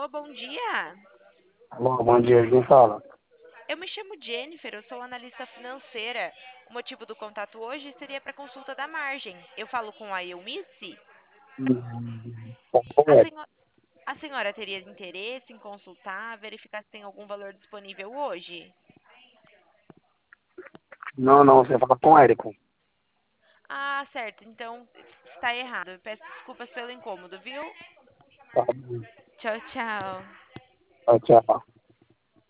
Alô, bom dia. Alô, bom dia, quem fala? Eu me chamo Jennifer, eu sou analista financeira. O motivo do contato hoje seria para consulta da margem. Eu falo com a Eunice. Tá A, correto. senho- a senhora teria interesse em consultar, verificar se tem algum valor disponível hoje? Não, não, você fala com o Érico. Ah, certo, então está errado. Eu peço desculpas pelo incômodo, viu? Tá bom. Tchau, tchau. Tchau, tchau.